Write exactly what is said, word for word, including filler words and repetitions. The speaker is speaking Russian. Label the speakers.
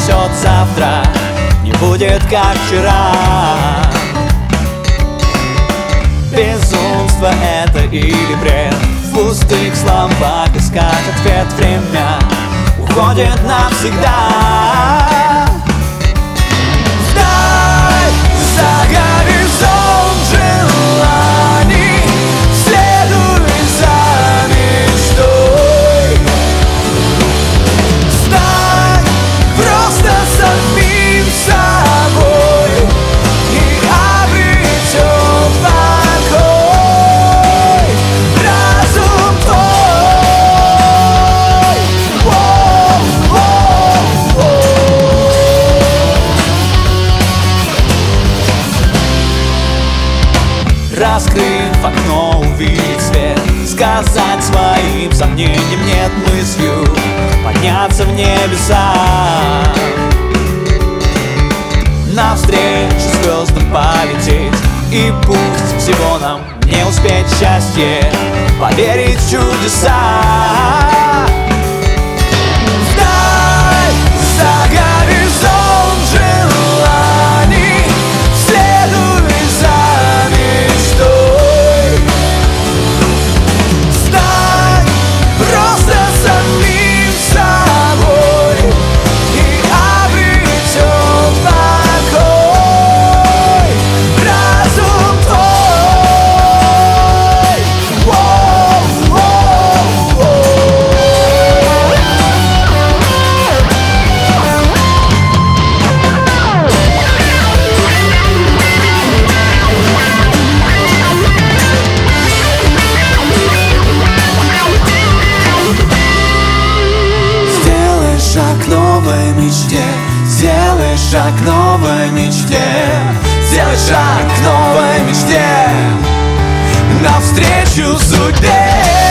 Speaker 1: принесет завтра, не будет как вчера. Безумство это или бред? В пустых словах искать ответ. Время уходит навсегда. Вдаль, за горизонт желаний, следуй за мечтой. Стань просто самим собой и обретет покой разум твой. Воу-воу-воу. Раскрыв окно, увидеть свет, сказать своим сомнениям нет, мыслью подняться в небеса. Навстречу звездам полететь, и пусть всего нам не успеть счастье, поверить в чудеса. Вдаль, за горизонт желаний, следуй за мечтой. Стань просто самим собой и обретет покой разум твой. Воу-воу-воу. Сделай шаг к новой мечте, сделай шаг к новой мечте, сделай шаг к новой мечте, навстречу судьбе.